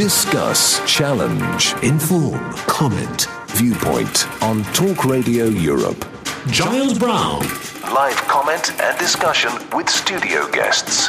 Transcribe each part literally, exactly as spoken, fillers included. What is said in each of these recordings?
Discuss, challenge, inform, comment, viewpoint on Talk Radio Europe. Giles Brown. Live comment and discussion with studio guests.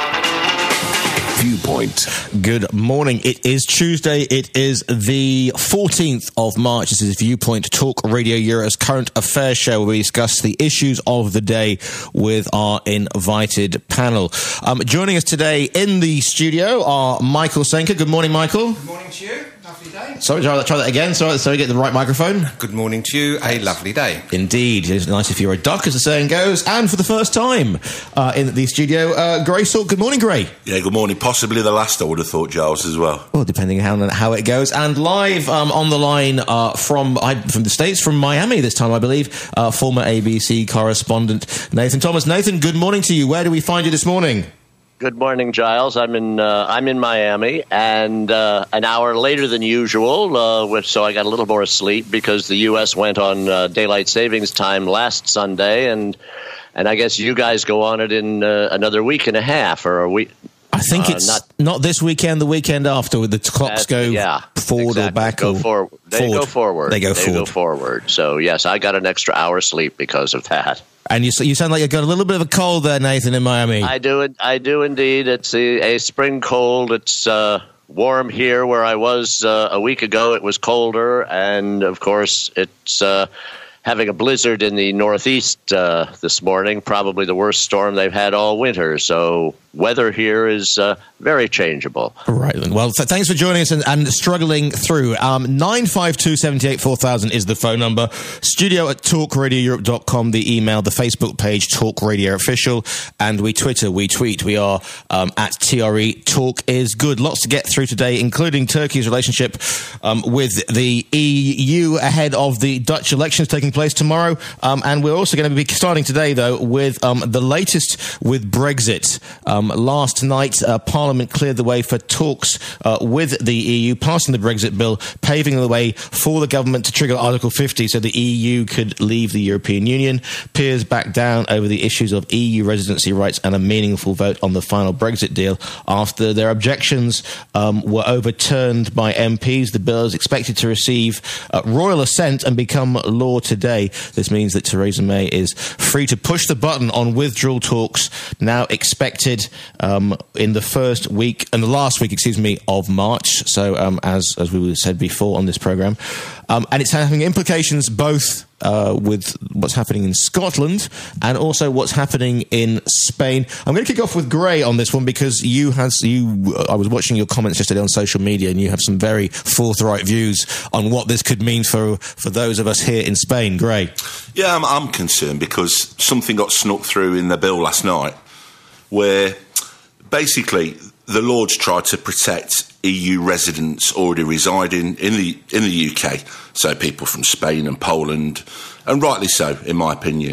Viewpoint. Good morning. It is Tuesday. It is the fourteenth of March. This is Viewpoint, Talk Radio Europe's current affairs show, where we discuss the issues of the day with our invited panel. Um, joining us today in the studio are Michael Senker. Good morning, Michael. Good morning to you. Lovely day. Sorry, try that, try that again. Sorry, sorry, get the right microphone. Good morning to you. A lovely day. Indeed. It's nice if you're a duck, as the saying goes. And for the first time uh, in the studio, uh, Gray Salt. Good morning, Gray. Yeah, good morning. Possibly the last, I would have thought, Giles, as well. Well, depending on how, how it goes. And live um, on the line uh, from I, from the States, from Miami this time, I believe, uh, former A B C correspondent Nathan Thomas. Nathan, good morning to you. Where do we find you this morning? Good morning, Giles. I'm in uh, I'm in Miami, and uh, an hour later than usual, uh, which, so I got a little more sleep because the U S went on uh, daylight savings time last Sunday, and and I guess you guys go on it in uh, another week and a half or a week. I think uh, it's not, not this weekend, the weekend after, with the clocks go yeah, forward exactly. or back. Go or for, they forward. go forward. They go they forward. go forward. So, yes, I got an extra hour sleep because of that. And you you sound like you've got a little bit of a cold there, Nathan, in Miami. I do. I do indeed. It's a, a spring cold. It's uh, warm here where I was uh, a week ago. It was colder, and of course, it's uh, having a blizzard in the Northeast uh, this morning. Probably the worst storm they've had all winter. So weather here is uh, very changeable. Right then. Well, th- thanks for joining us and, and struggling through. Um, nine five two, seven eight, four thousand is the phone number. Studio at talk radio europe dot com, the email, the Facebook page, Talk Radio Official, and we Twitter, we tweet. We are um, at T R E Talk is Good. Lots to get through today, including Turkey's relationship um, with the E U ahead of the Dutch elections taking place tomorrow. Um, and we're also going to be starting today, though, with um, the latest with Brexit. Um, last night, uh, Parliament cleared the way for talks uh, with the E U, passing the Brexit bill, paving the way for the government to trigger Article fifty so the E U could leave the European Union. Peers backed down over the issues of E U residency rights and a meaningful vote on the final Brexit deal after their objections um, were overturned by M Ps. The bill is expected to receive uh, royal assent and become law today. This means that Theresa May is free to push the button on withdrawal talks, now expected Um, in the first week, and the last week, excuse me, of March. So, um, as as we said before on this programme, um, and it's having implications both uh, with what's happening in Scotland and also what's happening in Spain. I'm going to kick off with Gray on this one because you has you. I was watching your comments yesterday on social media, and you have some very forthright views on what this could mean for for those of us here in Spain. Gray, yeah, I'm, I'm concerned because something got snuck through in the bill last night, where basically the Lords tried to protect E U residents already residing in the in the U K, so people from Spain and Poland, and rightly so, in my opinion.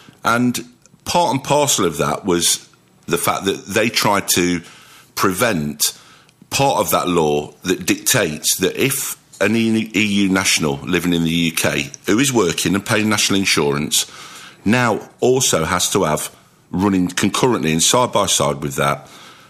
And part and parcel of that was the fact that they tried to prevent part of that law that dictates that if an E U national living in the U K who is working and paying national insurance now also has to have, running concurrently and side by side with that,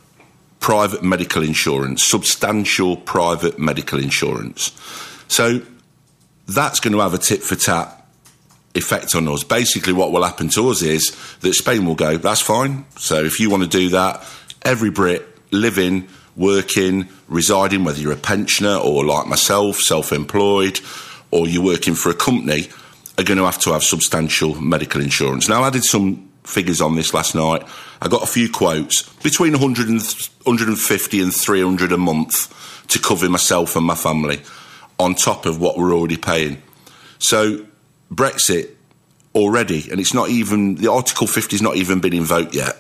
private medical insurance, substantial private medical insurance. So that's going to have a tit-for-tat effect on us. Basically, what will happen to us is that Spain will go, that's fine. So if you want to do that, every Brit living, working, residing, whether you're a pensioner or like myself, self-employed, or you're working for a company, are going to have to have substantial medical insurance. Now, I did some figures on this last night. I got a few quotes between one hundred and one hundred fifty and three hundred a month to cover myself and my family on top of what we're already paying. So Brexit already, and it's not even, the Article fifty has not even been invoked yet,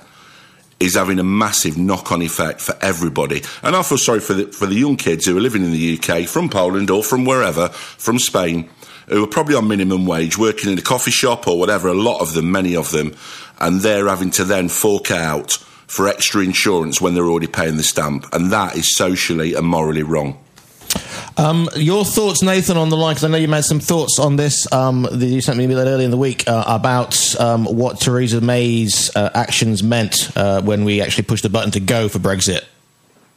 is having a massive knock-on effect for everybody. And I feel sorry for the, for the young kids who are living in the U K, from Poland or from wherever, from Spain, who are probably on minimum wage, working in a coffee shop or whatever, a lot of them, many of them, and they're having to then fork out for extra insurance when they're already paying the stamp. And that is socially and morally wrong. Um, your thoughts, Nathan, on the line, because I know you made some thoughts on this. Um, that you sent me that earlier in the week uh, about um, what Theresa May's uh, actions meant uh, when we actually pushed the button to go for Brexit.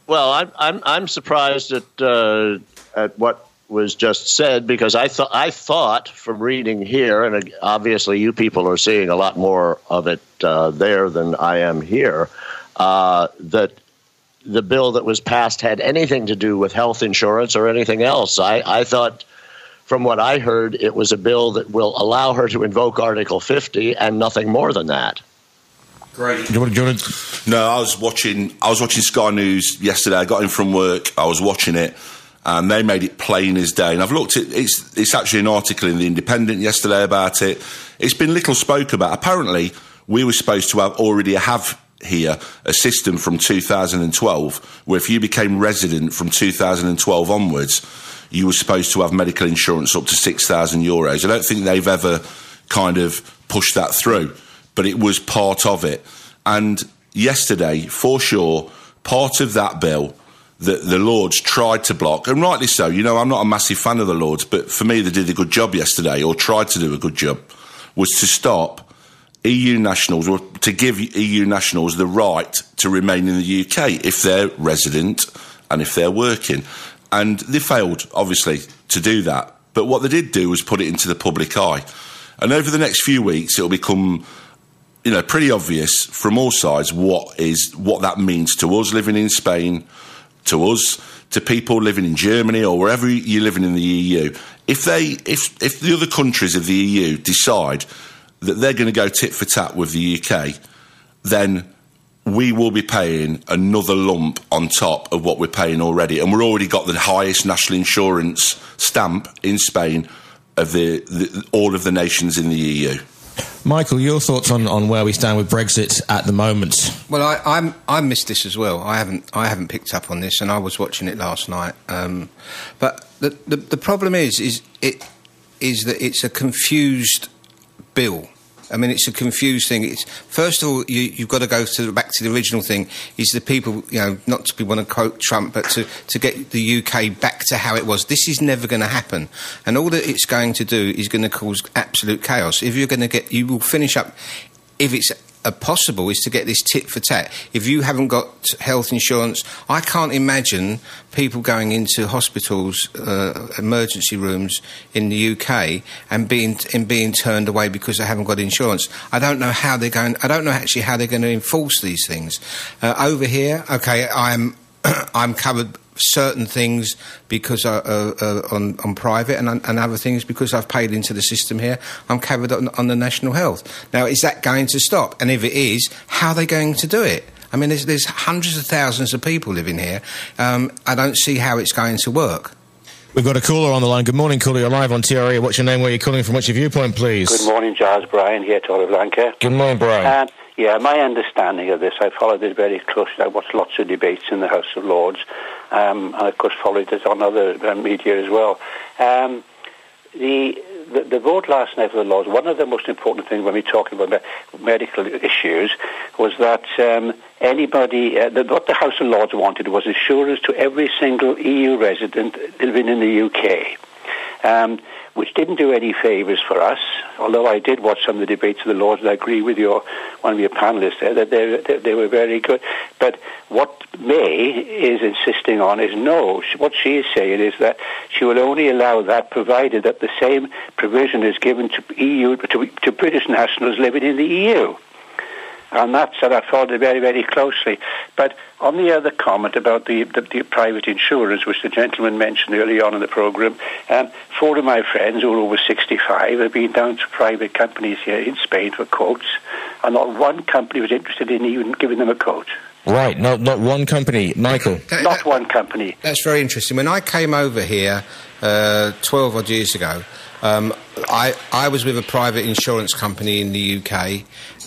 Well, I'm I'm I'm surprised at uh, at what was just said, because I thought I thought from reading here, and obviously you people are seeing a lot more of it uh, there than I am here, uh, that the bill that was passed had anything to do with health insurance or anything else. I, I thought, from what I heard, it was a bill that will allow her to invoke Article fifty and nothing more than that. Great. Do you want, do you want to... No, I was watching. I was watching Sky News yesterday. I got in from work. I was watching it, and they made it plain as day. And I've looked at it's. It's actually an article in the Independent yesterday about it. It's been little spoke about. Apparently, we were supposed to have already have here a system from two thousand twelve where if you became resident from two thousand twelve onwards, you were supposed to have medical insurance up to six thousand euros. I don't think they've ever kind of pushed that through, but it was part of it. And yesterday, for sure, part of that bill that the Lords tried to block, and rightly so. You know, I'm not a massive fan of the Lords, but for me, they did a good job yesterday, or tried to do a good job, was to stop E U nationals, or to give E U nationals the right to remain in the U K if they're resident and if they're working. And they failed, obviously, to do that. But what they did do was put it into the public eye. And over the next few weeks, it'll become, you know, pretty obvious from all sides what is what that means to us living in Spain, to us, to people living in Germany or wherever you're living in the E U. If they, if if the other countries of the E U decide that they're going to go tit for tat with the U K, then we will be paying another lump on top of what we're paying already. And we've already got the highest national insurance stamp in Spain of the, the all of the nations in the E U. Michael, your thoughts on, on where we stand with Brexit at the moment? Well, I I'm, I missed this as well. I haven't I haven't picked up on this, and I was watching it last night. Um, but the, the the problem is is it is that it's a confused bill. I mean, it's a confused thing. It's, first of all, you, you've got to go to the, back to the original thing, is the people, you know, not to want to quote Trump, but to, to get the U K back to how it was. This is never going to happen. And all that it's going to do is going to cause absolute chaos. If you're going to get, you will finish up, if it's uh, possible, is to get this tit for tat. If you haven't got health insurance, I can't imagine people going into hospitals, uh, emergency rooms in the U K and being and being turned away because they haven't got insurance. I don't know how they're going. I don't know actually how they're going to enforce these things. Uh, over here, okay, I'm I'm covered certain things because I, uh, uh, on on private and, and other things because I've paid into the system here. I'm covered on, on the national health. Now, is that going to stop? And if it is, how are they going to do it? I mean, there's, there's hundreds of thousands of people living here. Um, I don't see how it's going to work. We've got a caller on the line. Good morning, caller. You're live on T R A. What's your name? Where are you calling from? What's your viewpoint, please? Good morning, Giles. Brian here, Torreblanca. Good morning, Brian. Um, yeah, my understanding of this, I followed it very closely. I watched lots of debates in the House of Lords, um, and of course followed it on other uh, media as well. Um, the, the the vote last night for the Lords, one of the most important things when we're talking about me- medical issues was that um, anybody, uh, the, what the House of Lords wanted was assurance to every single E U resident living in the U K. Um, which didn't do any favours for us, although I did watch some of the debates of the Lords, and I agree with your one of your panellists there, that they, they, they were very good. But what May is insisting on is no. What she is saying is that she will only allow that provided that the same provision is given to E U, to, to British nationals living in the E U. And that's, and I followed it very, very closely. But on the other comment about the, the, the private insurance, which the gentleman mentioned early on in the programme, um, four of my friends who are over sixty-five have been down to private companies here in Spain for quotes, and not one company was interested in even giving them a quote. Right, not not one company. Michael? That, not that, one company. That's very interesting. When I came over here uh, twelve odd years ago, um, I, I was with a private insurance company in the U K,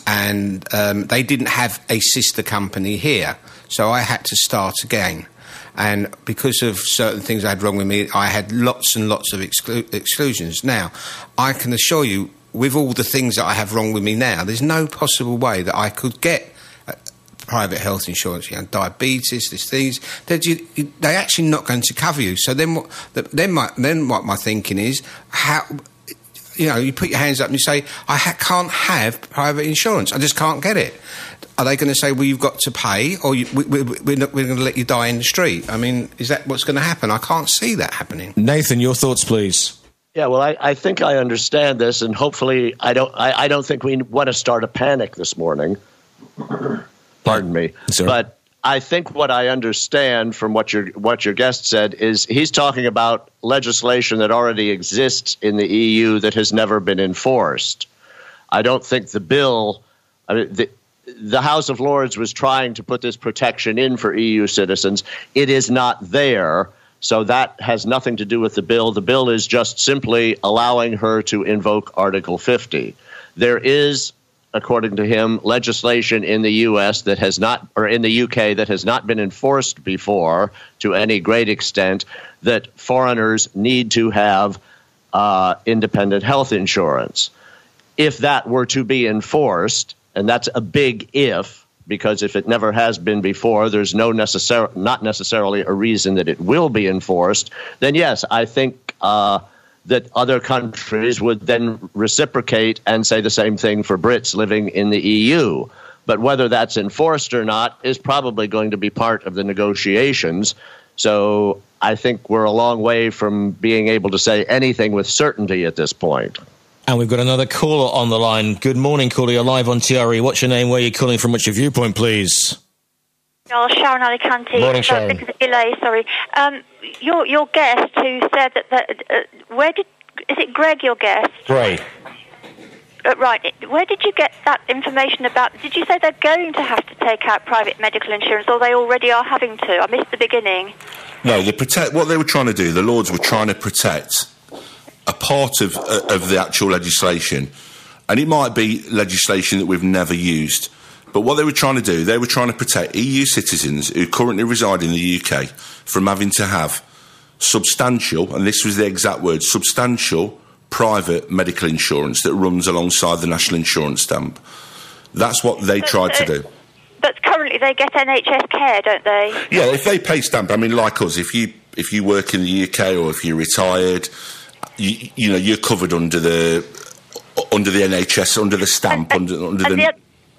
and um, they didn't have a sister company here, so I had to start again. And because of certain things I had wrong with me, I had lots and lots of exclu- exclusions. Now, I can assure you, with all the things that I have wrong with me now, there's no possible way that I could get uh, private health insurance. You know, diabetes, these things, they're, you, they're actually not going to cover you. So then what, then my, then what my thinking is, how... You know, you put your hands up and you say, I ha- can't have private insurance. I just can't get it. are they going to say, well, you've got to pay, or you, we, we, we're, not, we're going to let you die in the street? I mean, is that what's going to happen? I can't see that happening. Nathan, your thoughts, please. Yeah, well, I, I think I understand this, and hopefully I don't I, I don't think we want to start a panic this morning. Pardon me. Sorry. But I think what I understand from what your what your guest said is he's talking about legislation that already exists in the E U that has never been enforced. I don't think the bill I mean, the, the House of Lords was trying to put this protection in for E U citizens. It is not there. So that has nothing to do with the bill. The bill is just simply allowing her to invoke Article fifty. There is, according to him, legislation in the U S that has not, or in the U K that has not been enforced before to any great extent, that foreigners need to have uh, independent health insurance. If that were to be enforced, and that's a big if, because if it never has been before, there's no necessar- not necessarily a reason that it will be enforced, then yes, I think uh, that other countries would then reciprocate and say the same thing for Brits living in the E U. But whether that's enforced or not is probably going to be part of the negotiations. So I think we're a long way from being able to say anything with certainty at this point. And we've got another caller on the line. Good morning, caller. You're live on T R E. What's your name? Where are you calling from? What's your viewpoint, please? Oh, Sharon Alicante. Morning, Sharon. Uh, delay, sorry. Um, your your guest who said that, that uh, where did is it Greg? Your guest? Greg. Uh, right. Where did you get that information about? Did you say they're going to have to take out private medical insurance, or they already are having to? I missed the beginning. No, the protect. What they were trying to do, the Lords were trying to protect a part of uh, of the actual legislation, and it might be legislation that we've never used, but what they were trying to do, they were trying to protect E U citizens who currently reside in the U K from having to have substantial, and this was the exact word, substantial private medical insurance that runs alongside the national insurance stamp. That's what they but, tried uh, to do. But currently they get N H S care, don't they? Yeah, if they pay stamp, I mean, like us, if you if you work in the U K or if you're retired, You, you know, you're covered under the under the N H S, under the stamp, and, under, under and the...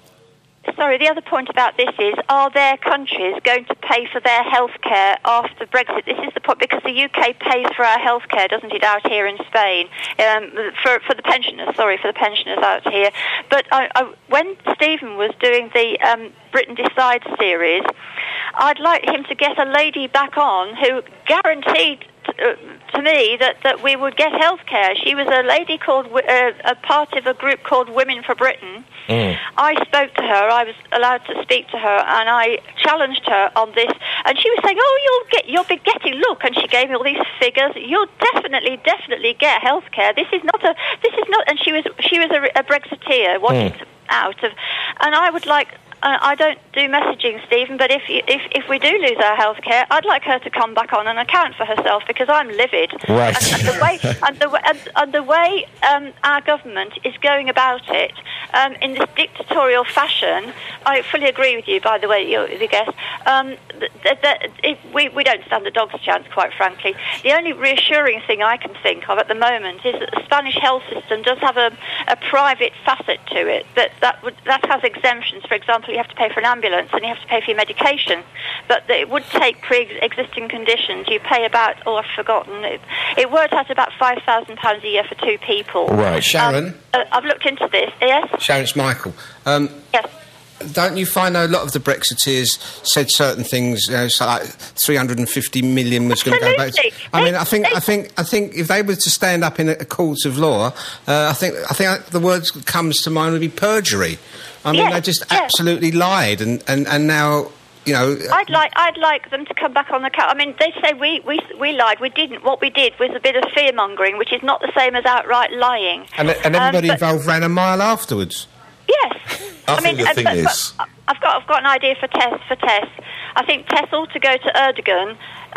the Sorry, the other point about this is, are their countries going to pay for their health care after Brexit? This is the point, because the U K pays for our health care, doesn't it, out here in Spain, um, for, for the pensioners, sorry, for the pensioners out here. But I, I, when Stephen was doing the um, Britain Decides series, I'd like him to get a lady back on who guaranteed Uh, to me that, that we would get health care. She was a lady called, uh, a part of a group called Women for Britain. Mm. I spoke to her, I was allowed to speak to her, and I challenged her on this, and she was saying, oh, you'll get, you'll be getting, look, and she gave me all these figures, you'll definitely, definitely get health care. This is not a, this is not, and she was, she was a, a Brexiteer, wanting mm. to out of, and I would like, Uh, I don't do messaging, Stephen, but if, if if we do lose our health care, I'd like her to come back on and account for herself, because I'm livid. Right. And, and the way, and the, and, and the way um, our government is going about it, um, in this dictatorial fashion, I fully agree with you, by the way, you're the guest, um, that, that it, we, we don't stand a dog's chance, quite frankly. The only reassuring thing I can think of at the moment is that the Spanish health system does have a, a private facet to it, but that, would, that has exemptions. For example, you have to pay for an ambulance and you have to pay for your medication, but it would take pre-existing conditions. You pay about, oh, I've forgotten, it, it worked out about five thousand pounds a year for two people. Right. Sharon? Um, uh, I've looked into this, yes? Sharon, it's Michael. Um, yes. Don't you find a lot of the Brexiteers said certain things, you know, so like three hundred fifty million was going to go back to, I mean, I think, I think, I think if they were to stand up in a, a court of law, uh, I think, I think the words that comes to mind would be perjury. I mean, yes, they just yes. absolutely lied, and, and, and now, you know... I'd like I'd like them to come back on the couch. I mean, they say we, we, we lied. We didn't. What we did was a bit of fear-mongering, which is not the same as outright lying. And, and everybody um, but, involved ran a mile afterwards. Yes. I, I think mean, the uh, thing but, is... but I've got I've got an idea for Tess. For Tess, I think Tess ought to go to Erdogan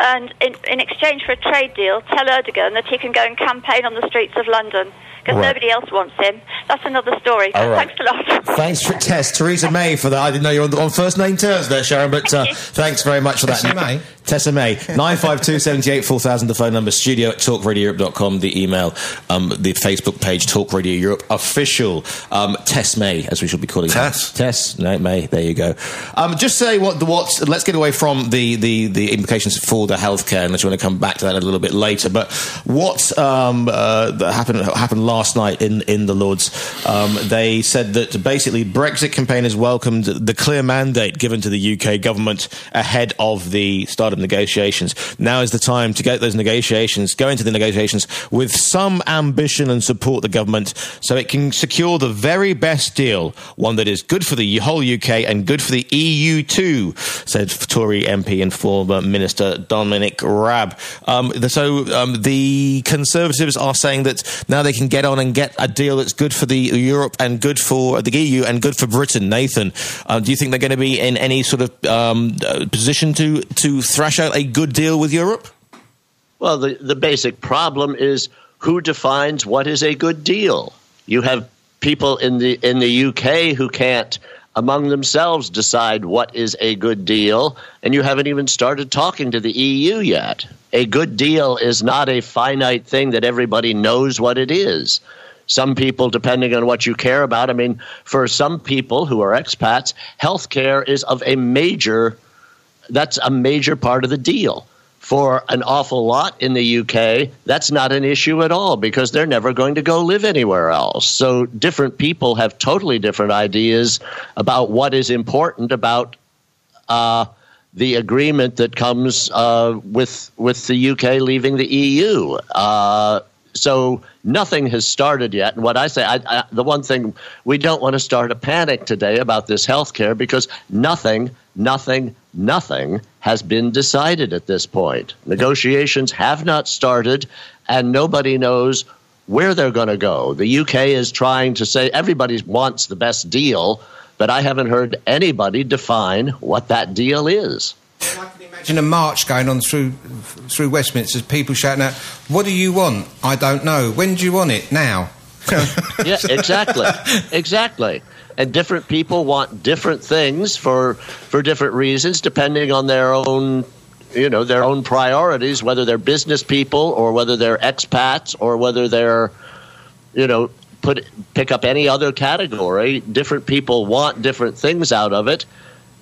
and in, in exchange for a trade deal, tell Erdogan that he can go and campaign on the streets of London. Because right. nobody else wants him. That's another story. All right. Thanks a lot. Thanks, for, Tess. Theresa May, for that. I didn't know you were on, on first name terms there, Sharon, but uh, thanks very much for that. Tessa May. Tessa May. nine five two, seven eight, four thousand, the phone number. Studio at talk radio europe dot com, the email, um, the Facebook page, Talk Radio Europe Official. Um, Tess May, as we should be calling her. Tess. Tess. No, May. There you go. Um, just say what the what. Let's get away from the, the, the implications for the healthcare, unless you want to come back to that a little bit later. But what um, uh, happened happened last night in in the Lords? Um, they said that basically Brexit campaigners welcomed the clear mandate given to the U K government ahead of the start of negotiations. Now is the time to get those negotiations, go into the negotiations with some ambition and support the government so it can secure the very best deal, one that is good for the whole U K and good for the E U too, said Tory M P and former Minister Dominic Raab. Um, so um, the Conservatives are saying that now they can get on and get a deal that's good for the Europe and good for the E U and good for Britain. Nathan, uh, do you think they're going to be in any sort of um, uh, position to to thrash out a good deal with Europe? Well, the, the basic problem is who defines what is a good deal. You have people in the in the U K who can't among themselves decide what is a good deal, and you haven't even started talking to the E U yet. A good deal is not a finite thing that everybody knows what it is. Some people, depending on what you care about, I mean, for some people who are expats, health care is of a major, that's a major part of the deal. For an awful lot in the U K, that's not an issue at all because they're never going to go live anywhere else. So different people have totally different ideas about what is important about uh, the agreement that comes uh, with with the U K leaving the E U. Uh, so nothing has started yet. And what I say, I, I, the one thing, we don't want to start a panic today about this health care because nothing, nothing, nothing has been decided at this point. Negotiations have not started, and nobody knows where they're going to go. The U K is trying to say everybody wants the best deal, but I haven't heard anybody define what that deal is. I can imagine a march going on through through Westminster, people shouting out, "What do you want? I don't know. When do you want it? Now." Yeah, exactly, exactly. And different people want different things for for different reasons, depending on their own, you know, their own priorities. Whether they're business people or whether they're expats or whether they're, you know, put pick up any other category. Different people want different things out of it,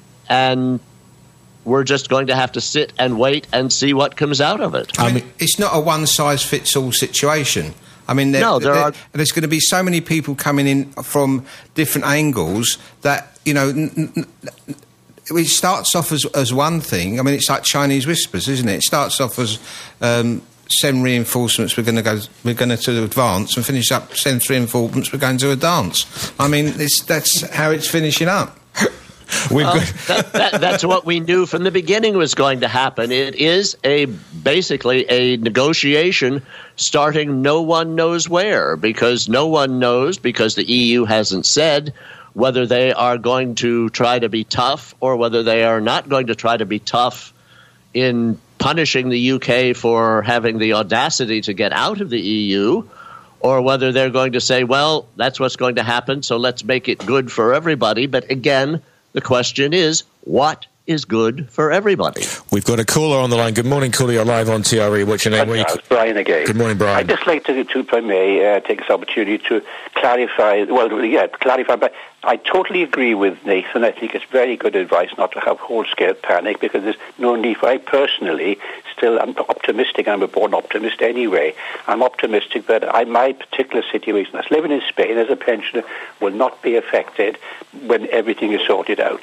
and we're just going to have to sit and wait and see what comes out of it. I mean, it's not a one-size-fits-all situation. I mean, there, no, there there, are... there's going to be so many people coming in from different angles that, you know, n- n- it starts off as, as one thing. I mean, it's like Chinese whispers, isn't it? It starts off as um, send reinforcements, we're going to go, we're going to advance, and finish up, send reinforcements, we're going to a dance. I mean, it's, that's how it's finishing up. We've well, that, that, that's what we knew from the beginning was going to happen. It is a basically a negotiation starting no one knows where, because no one knows, because the E U hasn't said whether they are going to try to be tough or whether they are not going to try to be tough in punishing the U K for having the audacity to get out of the E U, or whether they're going to say, well, that's what's going to happen, so let's make it good for everybody. But again, the question is, what is good for everybody? We've got a caller on the line. Good morning, caller. You're live on T R E. What's your name? It's you... Brian again. Good morning, Brian. I'd just like to, to if I may, uh, take this opportunity to clarify, well, yeah, clarify, but I totally agree with Nathan. I think it's very good advice not to have whole-scale panic, because there's no need for, I personally still am optimistic. I'm a born optimist anyway. I'm optimistic that I, my particular situation as living in Spain as a pensioner will not be affected when everything is sorted out.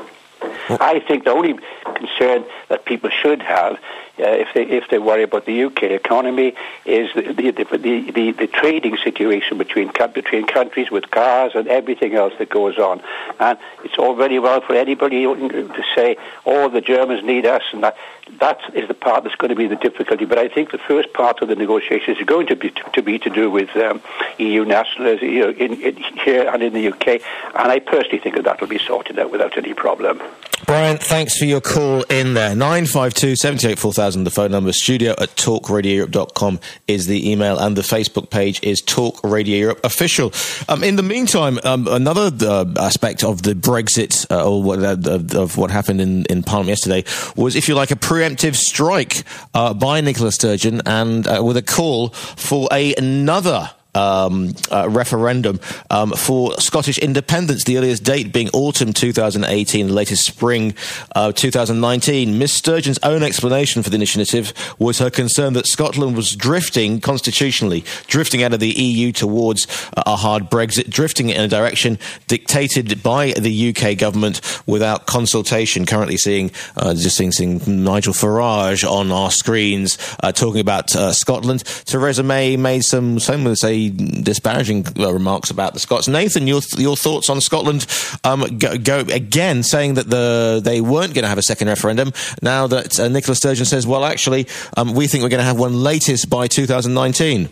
I think the only concern that people should have, uh, if they if they worry about the U K economy, is the the the, the, the trading situation between between countries with cars and everything else that goes on. And it's all very well for anybody to say, "Oh, the Germans need us," and that. that is the part that's going to be the difficulty. But I think the first part of the negotiations is going to be to, to be to do with um, E U nationals, you know, in, in here and in the U K. And I personally think that that will be sorted out without any problem. Brian, thanks for your call in there. nine five two, seven eight four thousand, the phone number. Studio at talk radio europe dot com is the email, and the Facebook page is Talk Radio Europe Official. Um, in the meantime, um, another uh, aspect of the Brexit, uh, or what, uh, of what happened in, in Parliament yesterday, was, if you like, a preemptive strike uh, by Nicola Sturgeon, and uh, with a call for a, another Um, uh, referendum um, for Scottish independence, the earliest date being autumn two thousand eighteen, the latest spring uh, two thousand nineteen. Miss Sturgeon's own explanation for the initiative was her concern that Scotland was drifting constitutionally, drifting out of the E U towards uh, a hard Brexit, drifting in a direction dictated by the U K government without consultation. Currently seeing, uh, just seeing, seeing Nigel Farage on our screens uh, talking about uh, Scotland. Theresa May made some, some would say, disparaging uh, remarks about the Scots. Nathan, your your thoughts on Scotland? Um, go, go again, saying that the they weren't going to have a second referendum. Now that uh, Nicola Sturgeon says, well, actually, um, we think we're going to have one latest by two thousand nineteen.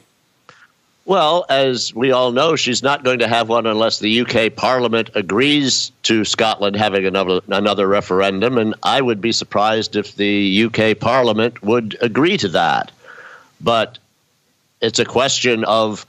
Well, as we all know, she's not going to have one unless the U K Parliament agrees to Scotland having another another referendum, and I would be surprised if the U K Parliament would agree to that. But it's a question of,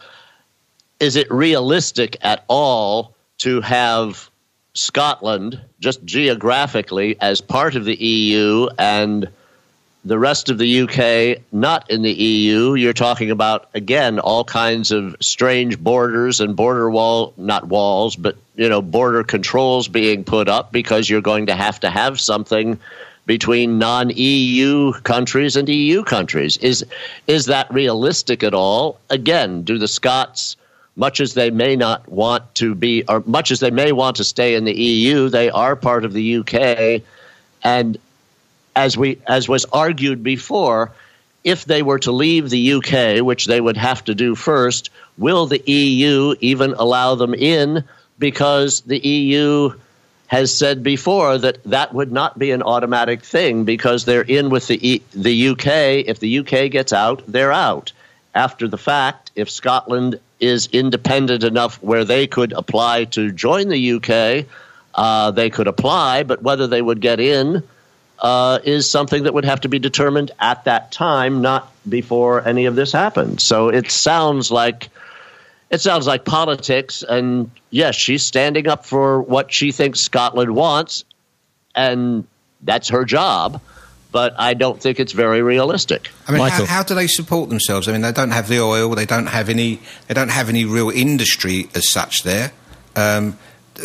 is it realistic at all to have Scotland, just geographically, as part of the E U and the rest of the U K not in the E U? You're talking about, again, all kinds of strange borders and border wall, not walls, but, you know, border controls being put up because you're going to have to have something between non-E U countries and E U countries. Is, is that realistic at all? Again, do the Scots, much as they may not want to be, or much as they may want to stay in the E U, they are part of the U K. And as we, as was argued before, if they were to leave the U K, which they would have to do first, will the E U even allow them in? Because the E U has said before that that would not be an automatic thing because they're in with the e- the U K. If the U K gets out, they're out. After the fact, if Scotland is independent enough where they could apply to join the U K, uh, they could apply, but whether they would get in uh, is something that would have to be determined at that time, not before any of this happened. So it sounds like It sounds like politics, and yes, she's standing up for what she thinks Scotland wants, and that's her job, but I don't think it's very realistic. I mean, Michael. how, how do they support themselves? I mean, they don't have the oil, they don't have any, they don't have any real industry as such there. Um,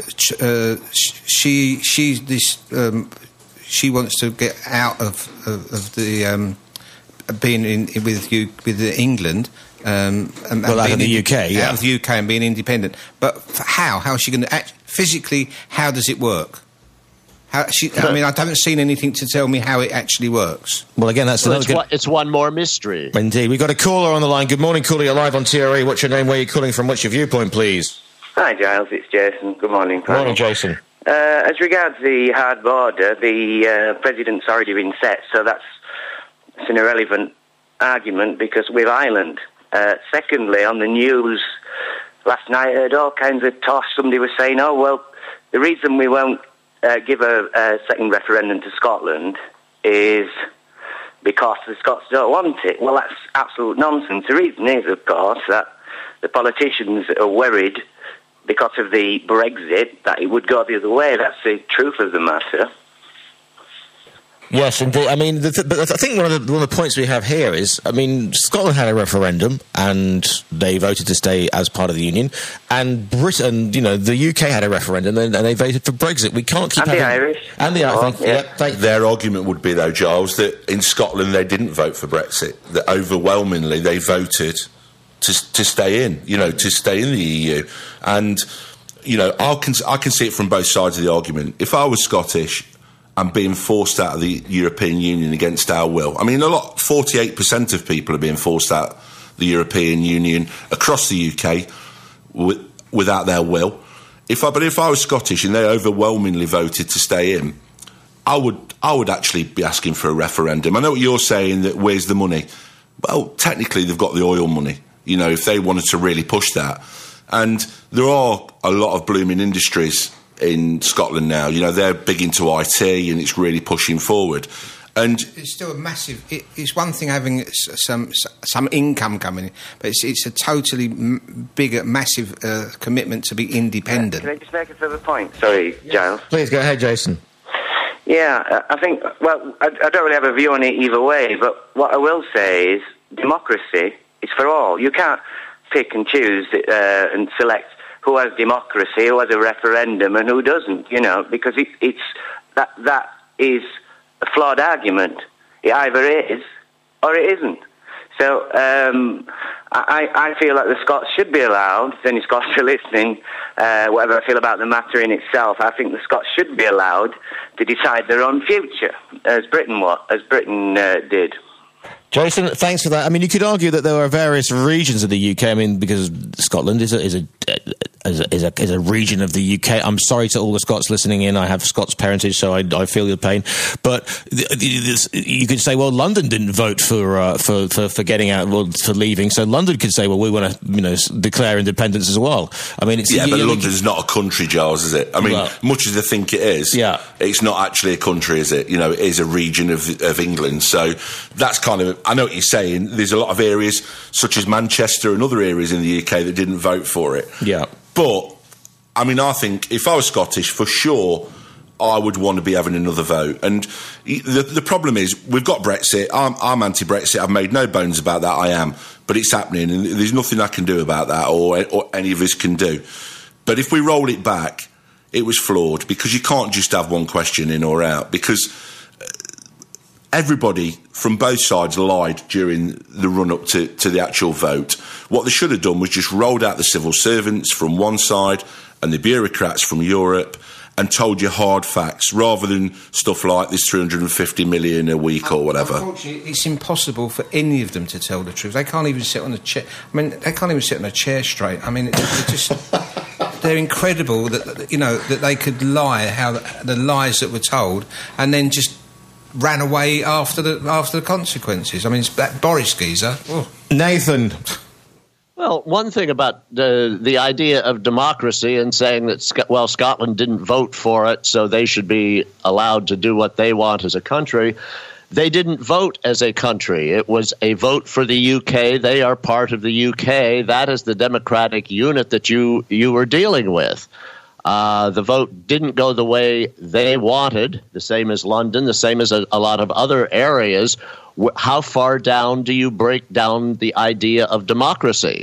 uh, she, she, this, um, she wants to get out of, of, of the um, being in with you with England. Um, and, well, and out of the U K, out yeah. of the U K and being independent. But how? How is she going to act physically? How does it work? How she? I mean, I haven't seen anything to tell me how it actually works. Well, again, that's well, another it's, good... one, it's one more mystery. Indeed. We've got a caller on the line. Good morning, caller. You're live on T R E. What's your name? Where are you calling from? What's your viewpoint, please? Hi, Giles. It's Jason. Good morning. Good morning, Jason. Uh, as regards the hard border, the uh, president's already been set, so that's it's an irrelevant argument because with Ireland. Uh, secondly, on the news last night, I heard all kinds of toss. Somebody was saying, oh, well, the reason we won't uh, give a, a second referendum to Scotland is because the Scots don't want it. Well, that's absolute nonsense. The reason is, of course, that the politicians are worried because of the Brexit that it would go the other way. That's the truth of the matter. Yes, indeed. I mean, the th- but I think one of, the, one of the points we have here is, I mean, Scotland had a referendum and they voted to stay as part of the Union, and Britain, you know, the U K had a referendum and, and they voted for Brexit. We can't keep and having... the Irish. And the Irish. Oh, yeah. Yep, they, Their argument would be, though, Giles, that in Scotland they didn't vote for Brexit, that overwhelmingly they voted to, to stay in, you know, to stay in the E U. And, you know, I can, I can see it from both sides of the argument. If I was Scottish and being forced out of the European Union against our will. I mean, a lot, forty-eight percent of people are being forced out of the European Union across the U K with, without their will. If I, but if I was Scottish and they overwhelmingly voted to stay in, I would I would actually be asking for a referendum. I know what you're saying, that where's the money? Well, technically, they've got the oil money, you know, if they wanted to really push that. And there are a lot of blooming industries in Scotland now. You know, they're big into I T and it's really pushing forward. And it's still a massive. It, it's one thing having some some income coming in, but it's it's a totally m- bigger, massive uh, commitment to be independent. Can I just make a further point? Sorry, yes. Giles. Please go ahead, Jason. Yeah, I think. Well, I, I don't really have a view on it either way, but what I will say is democracy is for all. You can't pick and choose uh, and select who has democracy, who has a referendum, and who doesn't. You know, because it, it's that that is a flawed argument. It either is or it isn't. So um, I, I feel like the Scots should be allowed, if any Scots are listening, uh, whatever I feel about the matter in itself, I think the Scots should be allowed to decide their own future, as Britain what, as Britain uh, did. Jason, thanks for that. I mean, you could argue that there are various regions of the U K. I mean, because Scotland is a is a is a, is a, is a region of the U K. I'm sorry to all the Scots listening in. I have Scots parentage, so I, I feel your pain. But this, you could say, well, London didn't vote for uh, for, for for getting out, well, for leaving. So London could say, well, we want to, you know, declare independence as well. I mean, it's yeah, you, but you, London's not a country, Giles, is it? I mean, well, much as they think it is, yeah, it's not actually a country, is it? You know, it is a region of of England. So that's kind of. I know what you're saying. There's a lot of areas, such as Manchester and other areas in the U K, that didn't vote for it. Yeah. But, I mean, I think if I was Scottish, for sure, I would want to be having another vote. And the, the problem is, we've got Brexit. I'm, I'm anti-Brexit. I've made no bones about that. I am. But it's happening, and there's nothing I can do about that, or, or any of us can do. But if we roll it back, it was flawed, because you can't just have one question in or out, because everybody from both sides lied during the run-up to, to the actual vote. What they should have done was just rolled out the civil servants from one side and the bureaucrats from Europe and told you hard facts, rather than stuff like there's three hundred fifty million a week or whatever. Unfortunately, it's impossible for any of them to tell the truth. They can't even sit on a chair. I mean, they can't even sit on a chair straight. I mean, they're just... They're incredible that, you know, that they could lie, how the, the lies that were told, and then just ran away after the after the consequences. I mean, it's that Boris geezer. Oh. Nathan. Well, one thing about the the idea of democracy and saying that, well, Scotland didn't vote for it, so they should be allowed to do what they want as a country. They didn't vote as a country. It was a vote for the U K. They are part of the U K. That is the democratic unit that you, you were dealing with. Uh, the vote didn't go the way they wanted, the same as London, the same as a, a lot of other areas. W- how far down do you break down the idea of democracy?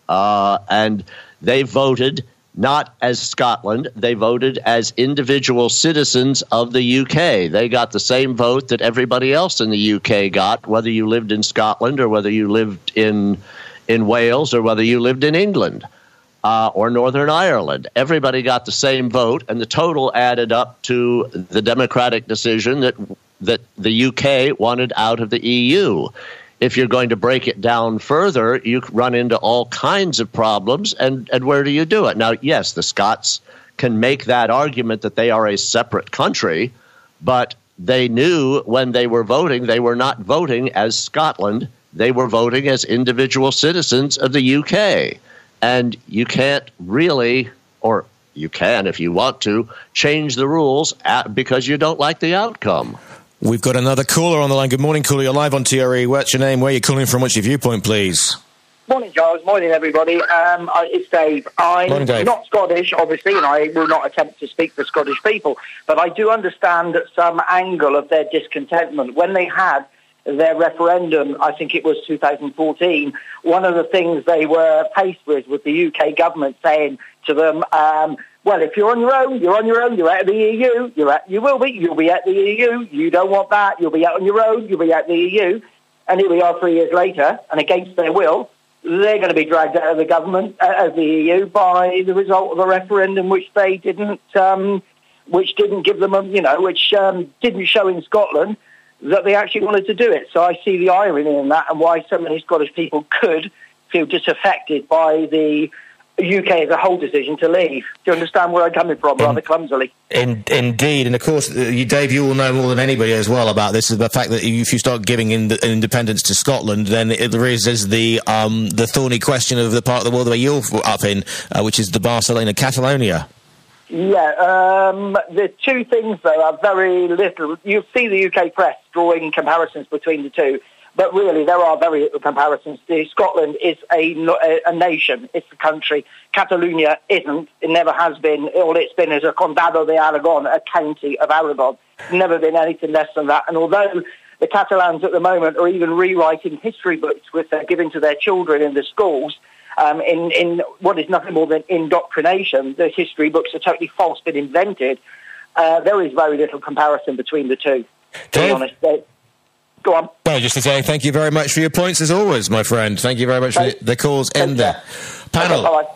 Uh, and they voted not as Scotland. They voted as individual citizens of the U K. They got the same vote that everybody else in the U K got, whether you lived in Scotland or whether you lived in in Wales or whether you lived in England. Uh, or Northern Ireland. Everybody got the same vote, and the total added up to the democratic decision that that the U K wanted out of the E U. If you're going to break it down further, you run into all kinds of problems, and, and where do you do it? Now, yes, the Scots can make that argument that they are a separate country, but they knew when they were voting, they were not voting as Scotland. They were voting as individual citizens of the U K. And you can't really, or you can if you want to, change the rules at, because you don't like the outcome. We've got another caller on the line. Good morning, caller. You're live on T R E. What's your name? Where are you calling from? What's your viewpoint, please? Morning, Giles. Morning, everybody. Um, I, it's Dave. I'm Morning, Dave. not Scottish, obviously, and I will not attempt to speak for Scottish people, but I do understand some angle of their discontentment. When they had their referendum, I think it was two thousand fourteen, one of the things they were faced with was the U K government saying to them, um, well, if you're on your own, you're on your own, you're out of the E U, you're at, you will be, you'll be at the E U, you don't want that, you'll be out on your own, you'll be at the E U, and here we are three years later, and against their will, they're going to be dragged out of the government, uh, of the E U, by the result of a referendum which they didn't, um, which didn't give them, a, you know, which um, didn't show in Scotland that they actually wanted to do it. So I see the irony in that, and why so many Scottish people could feel disaffected by the U K as a whole decision to leave. Do you understand where I'm coming from, rather clumsily? In, indeed, and of course, uh, you, Dave, you will know more than anybody as well about this, is the fact that if you start giving in the, independence to Scotland, then it raises the um, the thorny question of the part of the world where you're up in, uh, which is the Barcelona, Catalonia. Yeah, um, the two things, though, are very little. You see the U K press drawing comparisons between the two, but really there are very little comparisons. Scotland is a, a nation, it's a country. Catalonia isn't, it never has been. All it's been is a Condado de Aragon, a county of Aragon. It's never been anything less than that. And although the Catalans at the moment are even rewriting history books which they're giving to their children in the schools, um, in, in what is nothing more than indoctrination, the history books are totally false, been invented. Uh, there is very little comparison between the two, to Dave? be honest. They, Go on. Well, just to say thank you very much for your points as always, my friend. Thank you very much for the, the calls in there. Panel. Okay,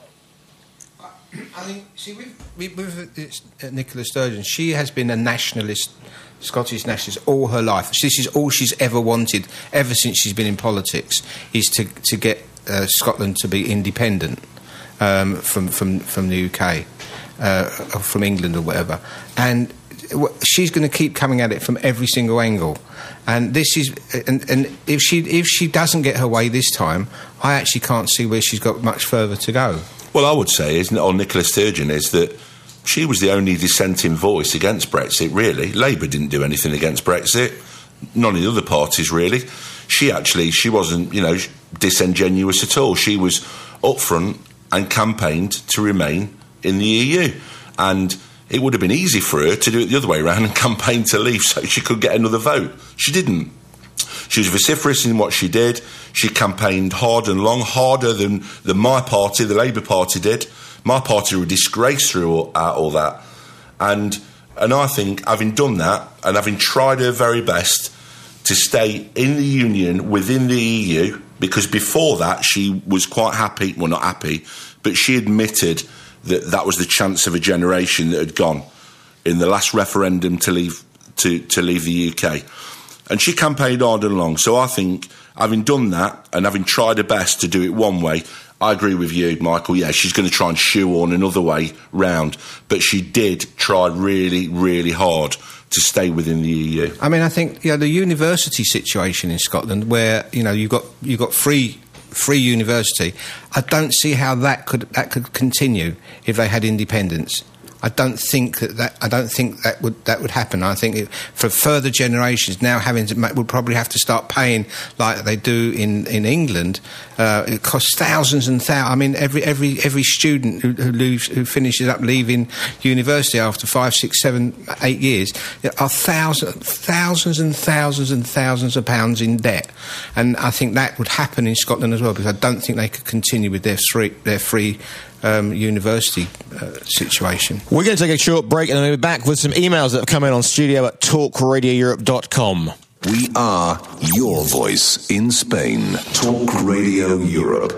I think, see, with, with, with uh, Nicola Sturgeon, she has been a nationalist, Scottish nationalist, all her life. This is all she's ever wanted, ever since she's been in politics, is to to get uh, Scotland to be independent um, from, from, from the U K, uh, from England or whatever. And she's going to keep coming at it from every single angle. And this is, and, and if she if she doesn't get her way this time, I actually can't see where she's got much further to go. Well, I would say, isn't it, on Nicola Sturgeon, is that she was the only dissenting voice against Brexit, really. Labour didn't do anything against Brexit. None of the other parties, really. She actually, she wasn't, you know, disingenuous at all. She was upfront and campaigned to remain in the E U. And it would have been easy for her to do it the other way around and campaign to leave so she could get another vote. She didn't. She was vociferous in what she did. She campaigned hard and long, harder than, than my party, the Labour Party, did. My party were disgraced through all, uh, all that. And and I think, having done that, and having tried her very best to stay in the Union, within the E U, because before that she was quite happy, well, not happy, but she admitted that that was the chance of a generation that had gone in the last referendum to leave to, to leave the U K. And she campaigned hard and long. So I think, having done that and having tried her best to do it one way, I agree with you, Michael. Yeah, she's going to try and shoehorn another way round. But she did try really, really hard to stay within the E U. I mean, I think, you know, the university situation in Scotland, where, you know, you've got you've got free free university, I don't see how that could that could continue if they had independence. I don't think that, that I don't think that would that would happen. I think it, for further generations now, having to would probably have to start paying like they do in in England. Uh, it costs thousands and thousands. I mean, every every every student who, who leaves who finishes up leaving university after five, six, seven, eight years are thousands, thousands and thousands and thousands of pounds in debt. And I think that would happen in Scotland as well, because I don't think they could continue with their free their free. Um, university uh, situation. We're going to take a short break and then we'll be back with some emails that have come in on studio at talk radio europe dot com. We are your voice in Spain. Talk Radio Europe.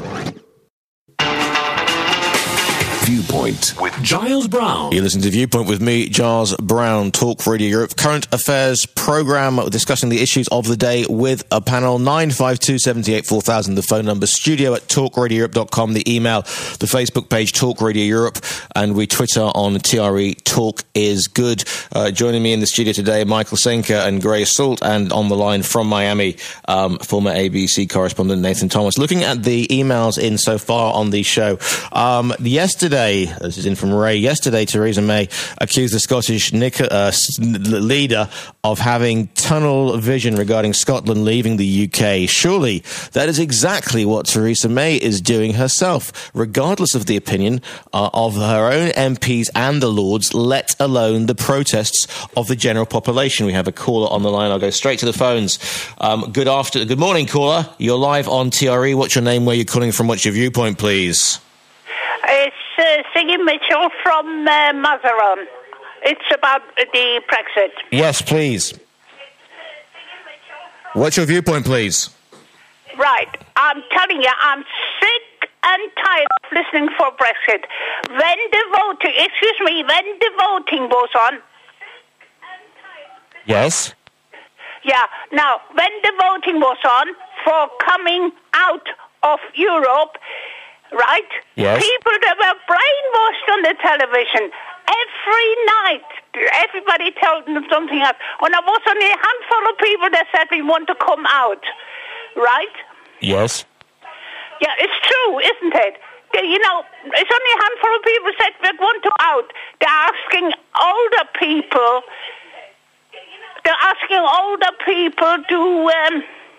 Viewpoint with Giles Brown. You listen to Viewpoint with me, Giles Brown, Talk Radio Europe. Current affairs programme discussing the issues of the day with a panel. nine five two, seven eight, four thousand, the phone number. Studio at talk radio europe dot com, the email, the Facebook page, Talk Radio Europe, and we Twitter on T R E Talk is Good. Uh, joining me in the studio today, Michael Senka and Grace Salt, and on the line from Miami, um, former A B C correspondent Nathan Thomas. Looking at the emails in so far on the show, um, yesterday, this is in from Ray, yesterday Theresa May accused the Scottish uh, leader of having tunnel vision regarding Scotland leaving the U K. Surely that is exactly what Theresa May is doing herself, regardless of the opinion uh, of her own M Ps and the Lords, let alone the protests of the general population. We have a caller on the line. I'll go straight to the phones. Um, good after, good morning, caller. You're live on T R E. What's your name? Where you're calling from? What's your viewpoint, please? It's uh, Siggy Mitchell from uh, Mazaron. It's about the Brexit. Yes, please. What's your viewpoint, please? Right. I'm telling you, I'm sick and tired of listening for Brexit. When the voting, excuse me, when the voting was on. Yes. Yeah. Now, when the voting was on for coming out of Europe, right? Yes. People that were brainwashed on the television every night. Everybody told them something else. And there was only a handful of people that said we want to come out, right? Yes. Yeah, it's true, isn't it? They, you know, it's only a handful of people said we want to out. They're asking older people. They're asking older people to. Um,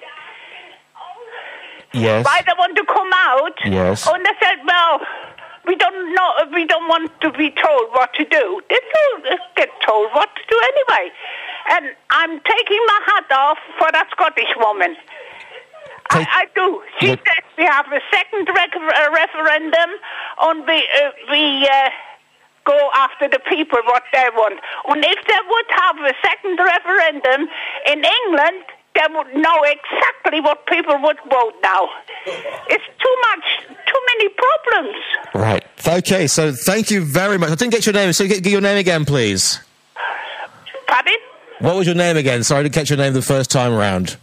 yes. Why they want to come out? Yes. And they said, well, we don't know. We don't want to be told what to do. They told, they get told what to do anyway. And I'm taking my hat off for that Scottish woman. I, I do. She what? said we have a second rec- uh, referendum on we, uh, we uh, go after the people what they want. And if they would have a second referendum in England, they would know exactly what people would vote now. It's too much, too many problems. Right. Okay, so thank you very much. I didn't get your name, so get, get your name again, please. Pardon? What was your name again? Sorry, I didn't catch your name the first time round.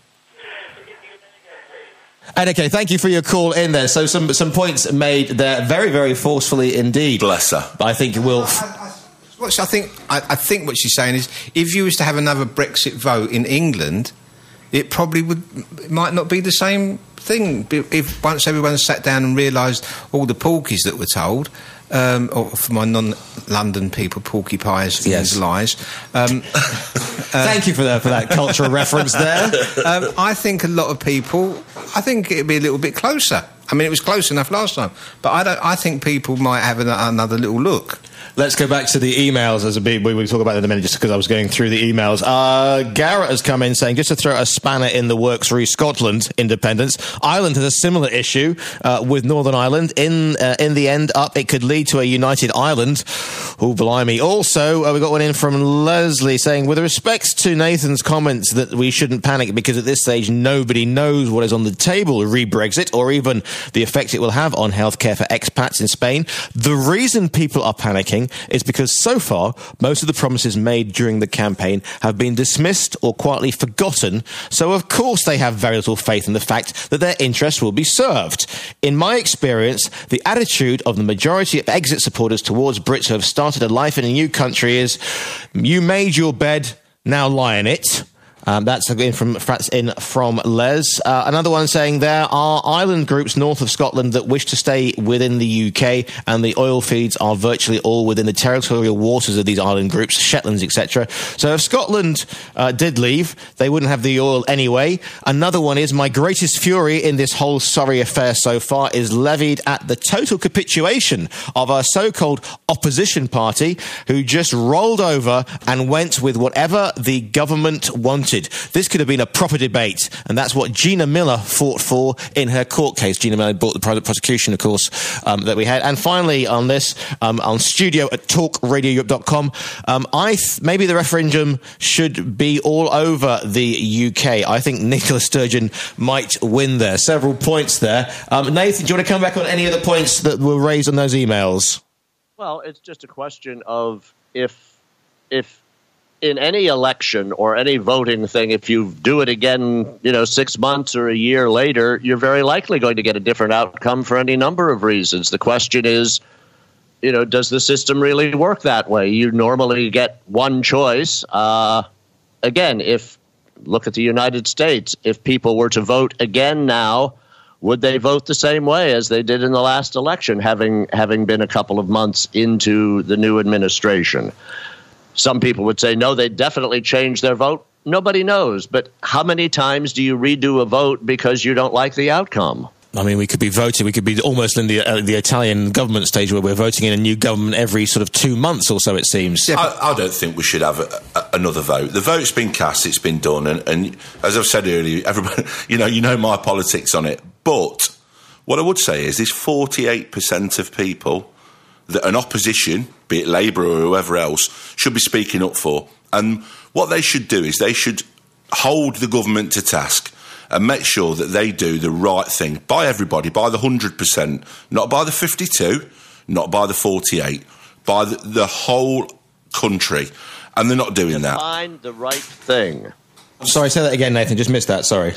And okay, thank you for your call in there. So some some points made there very, very forcefully indeed. Bless her. I think you will... What I think, I, I think what she's saying is, if you was to have another Brexit vote in England, it probably would, it might not be the same thing. If once everyone sat down and realised all the porkies that were told, um, or for my non-London people, porky pies, yes. lies. Um, uh, Thank you for that for that cultural reference there. Um, I think a lot of people, I think it'd be a little bit closer. I mean, it was close enough last time, but I don't. I think people might have an, another little look. Let's go back to the emails as a bit. We will talk about it in a minute, just because I was going through the emails. Uh, Garrett has come in saying, just to throw a spanner in the works re Scotland independence. Ireland has a similar issue uh, with Northern Ireland. In uh, in the end, up it could lead to a united Ireland. Oh, blimey! Also, uh, we got one in from Leslie saying, with respect to Nathan's comments that we shouldn't panic because at this stage nobody knows what is on the table re Brexit or even the effect it will have on healthcare for expats in Spain. The reason people are panicking is because so far most of the promises made during the campaign have been dismissed or quietly forgotten, so of course they have very little faith in the fact that their interests will be served. In my experience, the attitude of the majority of exit supporters towards Brits who have started a life in a new country is, you made your bed, now lie in it. Um, that's in from that's in from Les. Uh, another one saying there are island groups north of Scotland that wish to stay within the U K, and the oil feeds are virtually all within the territorial waters of these island groups, Shetlands, et cetera. So if Scotland uh, did leave, they wouldn't have the oil anyway. Another one is, my greatest fury in this whole sorry affair so far is levied at the total capitulation of our so-called opposition party, who just rolled over and went with whatever the government wanted. This could have been a proper debate, and that's what Gina Miller fought for in her court case. Gina Miller brought the private prosecution, of course, um, that we had. And finally, on this, um, on studio at talk radio europe dot com, um, I th- maybe the referendum should be all over the U K. I think Nicola Sturgeon might win there. Several points there. Um, Nathan, do you want to come back on any of the points that were raised on those emails? Well, it's just a question of if if. in any election or any voting thing, if you do it again, you know, six months or a year later, you're very likely going to get a different outcome for any number of reasons. The question is, you know, does the system really work that way? You normally get one choice. Uh, again, if look at the United States, if people were to vote again now, would they vote the same way as they did in the last election, having having been a couple of months into the new administration? Some people would say, no, they definitely changed their vote. Nobody knows. But how many times do you redo a vote because you don't like the outcome? I mean, we could be voting, we could be almost in the uh, the Italian government stage where we're voting in a new government every sort of two months or so, it seems. Yeah, I, I don't think we should have a, a, another vote. The vote's been cast, it's been done, and, and as I've said earlier, everybody, you know, you know my politics on it. But what I would say is there's forty-eight percent of people that an opposition, be it Labour or whoever else, should be speaking up for. And what they should do is they should hold the government to task and make sure that they do the right thing by everybody, by the one hundred percent, not by the fifty-two, not by the forty-eight, by the, the whole country. And they're not doing that. Find the right thing. Sorry, say that again, Nathan. Just missed that, sorry. De-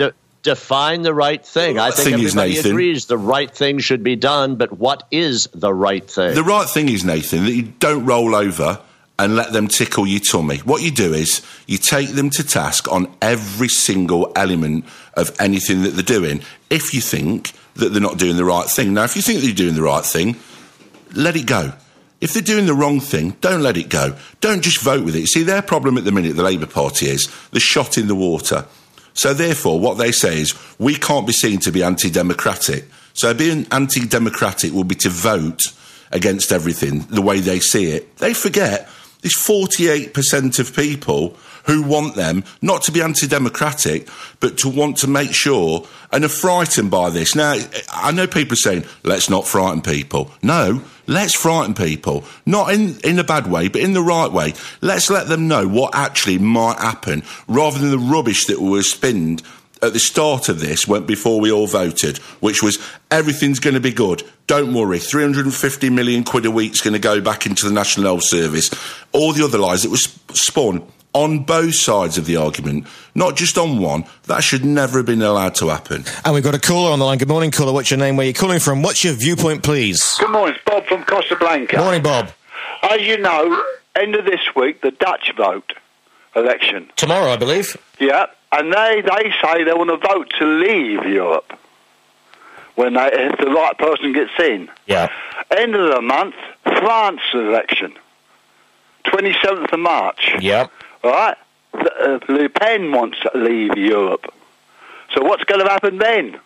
define the right thing. I think thing is, everybody Nathan, agrees the right thing should be done, but what is the right thing? The right thing is, Nathan, that you don't roll over and let them tickle your tummy. What you do is you take them to task on every single element of anything that they're doing if you think that they're not doing the right thing. Now, if you think they're doing the right thing, let it go. If they're doing the wrong thing, don't let it go. Don't just vote with it. See, their problem at the minute, the Labour Party, is the shot in the water. So therefore, what they say is, we can't be seen to be anti-democratic. So being anti-democratic will be to vote against everything the way they see it. They forget there's forty-eight percent of people who want them not to be anti-democratic, but to want to make sure and are frightened by this. Now, I know people are saying, let's not frighten people. No, let's frighten people. Not in, in a bad way, but in the right way. Let's let them know what actually might happen, rather than the rubbish that was spinned at the start of this, went before we all voted, which was everything's going to be good. Don't worry, three hundred fifty million quid a week is going to go back into the National Health Service. All the other lies that was spun on both sides of the argument, not just on one. That should never have been allowed to happen. And we've got a caller on the line. Good morning, caller. What's your name? Where are you calling from? What's your viewpoint, please? Good morning. It's Bob from Costa Blanca. Morning, Bob. As you know, end of this week, the Dutch vote election. Tomorrow, I believe. Yeah, and they, they say they want to vote to leave Europe when they, if the right person gets in. Yeah. End of the month, France election. twenty-seventh of March. Yeah. Right? Uh, Le Pen wants to leave Europe. So what's going to happen then?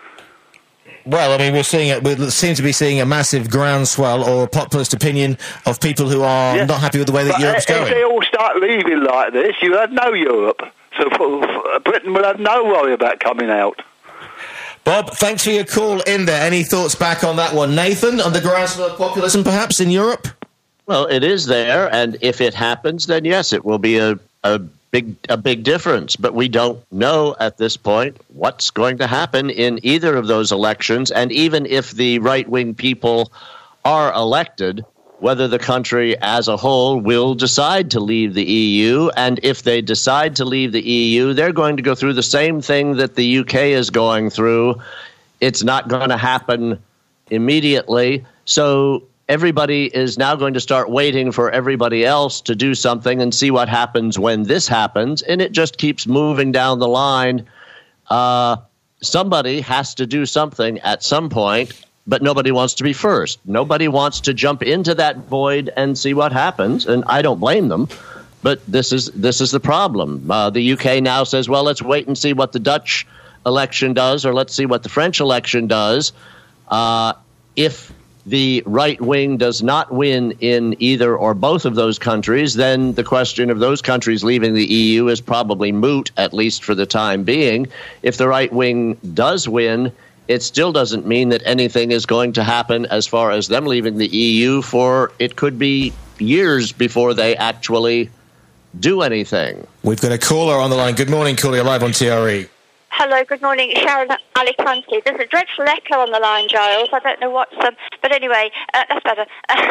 Well, I mean, we're seeing it. We seem to be seeing a massive groundswell or populist opinion of people who are yeah. not happy with the way that but Europe's if going. If they all start leaving like this, you have no Europe. So for, for Britain will have no worry about coming out. Bob, thanks for your call in there. Any thoughts back on that one? Nathan, on the groundswell of populism perhaps in Europe? Well, it is there, and if it happens, then yes, it will be a, a big a big difference. But we don't know at this point what's going to happen in either of those elections, and even if the right-wing people are elected, whether the country as a whole will decide to leave the E U, and if they decide to leave the E U, they're going to go through the same thing that the U K is going through. It's not going to happen immediately, so everybody is now going to start waiting for everybody else to do something and see what happens when this happens, and it just keeps moving down the line. Uh, somebody has to do something at some point, but nobody wants to be first. Nobody wants to jump into that void and see what happens, and I don't blame them, but this is this is the problem. Uh, the U K now says, well, let's wait and see what the Dutch election does, or let's see what the French election does. Uh, if the right wing does not win in either or both of those countries, then the question of those countries leaving the E U is probably moot, at least for the time being. If the right wing does win, it still doesn't mean that anything is going to happen as far as them leaving the E U, for it could be years before they actually do anything. We've got a caller on the line. Good morning, caller. You're live on T R E. Hello, good morning. Sharon Alicante. There's a dreadful echo on the line, Giles. I don't know what's... Um, but anyway, uh, that's better.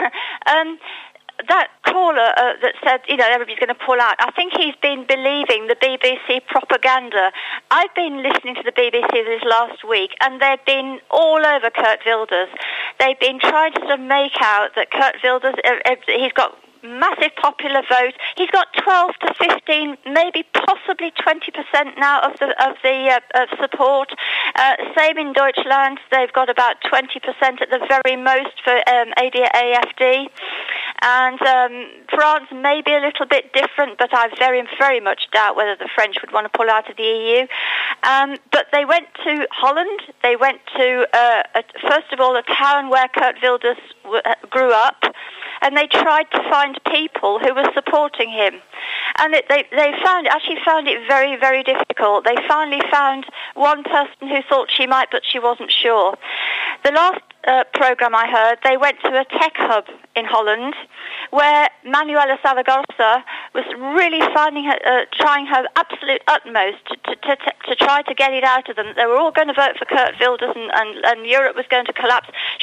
um, that caller uh, that said, you know, everybody's going to pull out, I think he's been believing the B B C propaganda. I've been listening to the B B C this last week, and they've been all over Kurt Wilders. They've been trying to sort of make out that Kurt Wilders, uh, uh, he's got massive popular vote. He's got twelve to fifteen, maybe possibly twenty percent now of the of the uh, of support. Uh, same in Deutschland, they've got about twenty percent at the very most for um, A D A F D. And um, France may be a little bit different, but I very, very much doubt whether the French would want to pull out of the E U. Um, but they went to Holland. They went to, uh, a, first of all, a town where Kurt Wilders w- grew up, and they tried to find people who were supporting him. And it, they, they found actually found it very, very difficult. They finally found one person who thought she might, but she wasn't sure. The last uh, programme I heard, they went to a tech hub in Holland, where Manuela Zaragoza was really finding her, uh, trying her absolute utmost to, to, to, to try to get it out of them. They were all going to vote for Kurt Wilders, and, and, and Europe was going to collapse.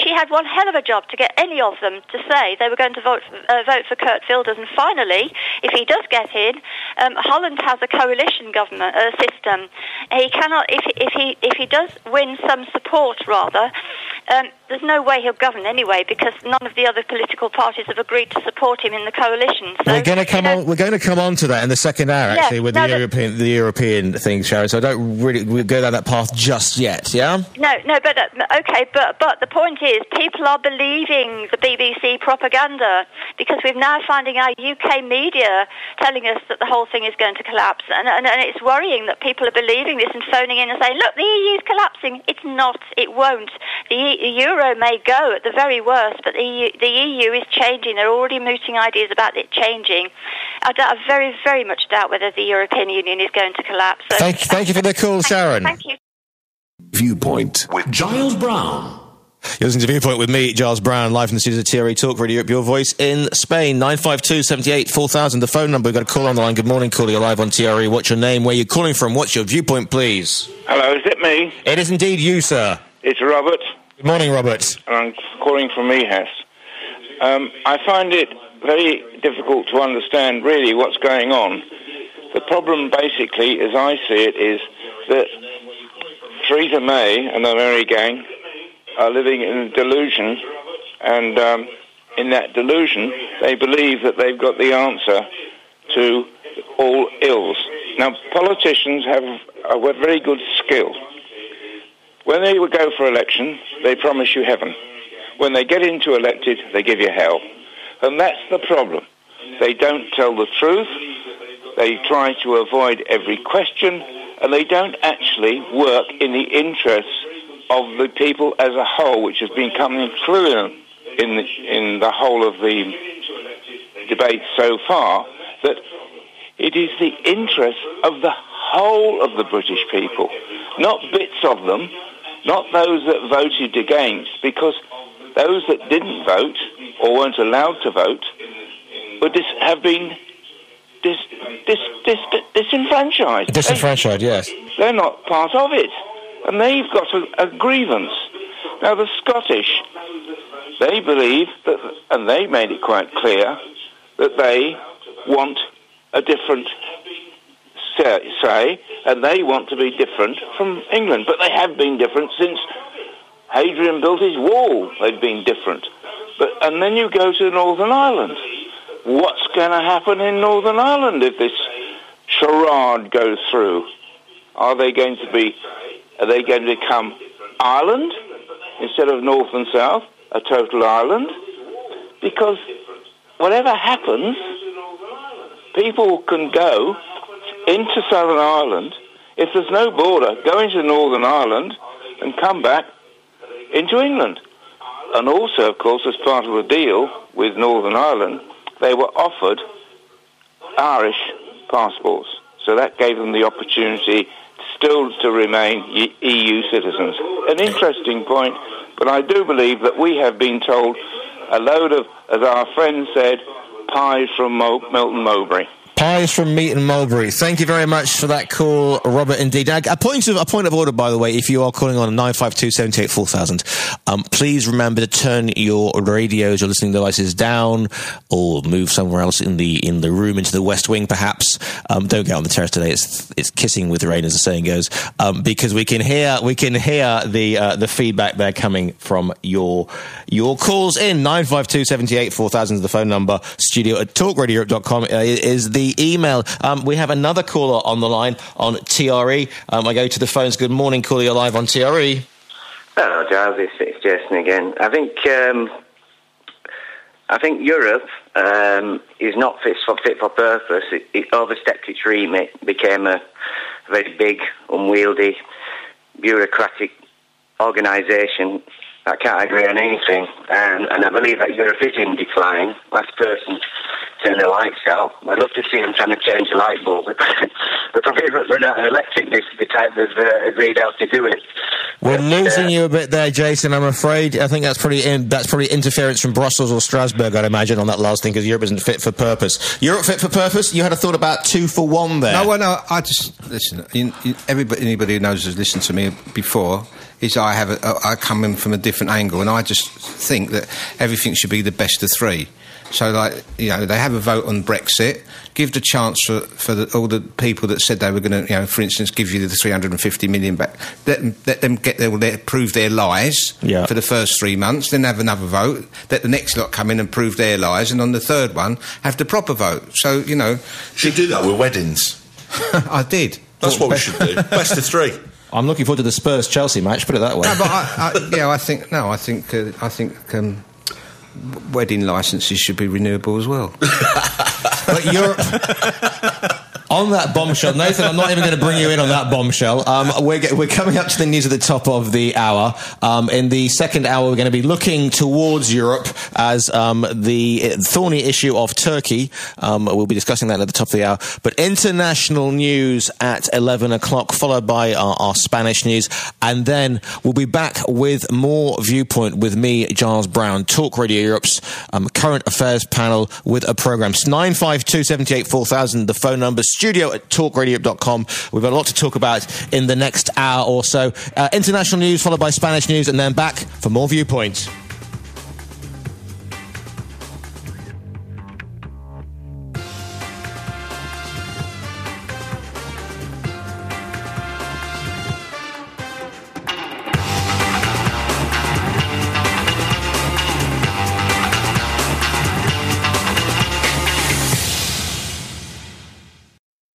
she had one hell of a job to get any of them to say they were going to vote for, uh, vote for Kurt Wilders. And finally, if he does get in, um, Holland has a coalition government uh, system. He cannot, if if he if he does win some support, rather, um, there's no way he'll govern anyway, because none of the other political parties have agreed to support him in the coalition. So, we're going to come you know, on. We're going to come on to that in the second hour, Yeah, actually, with no, the the- European the European thing, Sharon. So I don't really we'll go down that path just yet. Yeah. No, no, but uh, okay, but but the point is, people are believing the B B C propaganda, because we're now finding our U K media telling us that the whole thing is going to collapse, and and, and it's worrying that people are believing this and phoning in and saying, look, the E U is collapsing. It's not. It won't. The, e- the euro may go at the very worst, but the E U, the E U is changing. They're already mooting ideas about it changing. I, d- I very, very much doubt whether the European Union is going to collapse. So, Thank, thank you for the call, Sharon. Thank you. Viewpoint with Giles Brown. You're listening to Viewpoint with me, Giles Brown, live from the studios of T R E Talk Radio Europe, your voice in Spain. nine five two, seven eight, four thousand, the phone number. We've got a call on the line. Good morning, caller. You're live on T R E. What's your name? Where you're calling from? What's your viewpoint, please? Hello, is it me? It is indeed you, sir. It's Robert. Good morning, Robert. And I'm calling from Mehas. Um, I find it very difficult to understand really what's going on. The problem basically, as I see it, is that Theresa May and the Merry Gang are living in a delusion, and um, in that delusion they believe that they've got the answer to all ills. Now, politicians have a very good skill. When they would go for election, they promise you heaven. When they get into elected, they give you hell. And that's the problem. They don't tell the truth, they try to avoid every question, and they don't actually work in the interests of the people as a whole, which has been coming through in the, in the whole of the debate so far, that it is the interest of the whole of the British people, not bits of them, not those that voted against, because those that didn't vote or weren't allowed to vote would dis- have been dis- dis- dis- dis- disenfranchised. Disenfranchised, they, yes. They're not part of it, and they've got a, a grievance. Now, the Scottish, they believe, that, and they made it quite clear, that they want a different say, and they want to be different from England. But they have been different since Hadrian built his wall. They've been different. But and then you go to Northern Ireland. What's going to happen in Northern Ireland if this charade goes through? Are they going to be? Are they going to become Ireland instead of North and South, a total Ireland? Because whatever happens, people can go into Southern Ireland. If there's no border, go into Northern Ireland and come back into England. And also, of course, as part of the deal with Northern Ireland, they were offered Irish passports. So that gave them the opportunity still to remain E U citizens. An interesting point, but I do believe that we have been told a load of, as our friend said, pies from Mo- Milton Mowbray. Pies from Meat and Mulberry. Thank you very much for that call, Robert. Indeed, a, a point of a point of order, by the way. If you are calling on nine five two seven eight four thousand, um, please remember to turn your radios, your listening devices down, or move somewhere else in the in the room, into the West Wing, perhaps. Um, don't get on the terrace today. It's it's kissing with rain, as the saying goes, um, because we can hear we can hear the uh, the feedback there coming from your your calls in. nine five two seven eight four thousand is the phone number. Studio at talk radio europe dot com uh, is the email. Um, we have another caller on the line on T R E. Um, I go to the phones. Good morning, caller. You're live on T R E. Hello, Giles. It's, it's Jason again. I think um, I think Europe um, is not fit for fit for purpose. It, it overstepped its remit, became a very big, unwieldy, bureaucratic organisation that can't agree on anything. Um, and I believe that Europe is in decline. Last person turn the lights out. I'd love to see them trying to change the light bulb. But probably run out of electric this the time they've uh, agreed how to do it. We're but, losing uh, you a bit there, Jason. I'm afraid. I think that's probably in, that's probably interference from Brussels or Strasbourg, I'd imagine, on that last thing, because Europe isn't fit for purpose. Europe fit for purpose? You had a thought about two for one there. No, well, no, I just listen. You, you, everybody, anybody who knows has listened to me before. is I have a, I come in from a different angle, and I just think that everything should be the best of three. So, like, you know, they have a vote on Brexit, give the chance for, for the, all the people that said they were going to, you know, for instance, give you the three hundred fifty million back. Let them, let them get their, let, prove their lies yeah. for the first three months, then have another vote. Let the next lot come in and prove their lies, and on the third one, have the proper vote. So, you know... Should do that with weddings. I did. That's what we should do. Best of three. I'm looking forward to the Spurs-Chelsea match, put it that way. No, but I, I, yeah, I think, no, I think, uh, I think... Um, wedding licences should be renewable as well. But Europe... On that bombshell, Nathan, I'm not even going to bring you in on that bombshell. Um, we're, get, we're coming up to the news at the top of the hour. Um, in the second hour, we're going to be looking towards Europe as um, the thorny issue of Turkey. Um, we'll be discussing that at the top of the hour. But international news at eleven o'clock, followed by our, our Spanish news. And then we'll be back with more Viewpoint with me, Giles Brown, Talk Radio Europe's um, current affairs panel with a programme. nine five two, seven eight, four thousand, the phone number. Studio at talk radio dot com. We've got a lot to talk about in the next hour or so. Uh, international news followed by Spanish news, and then back for more Viewpoint.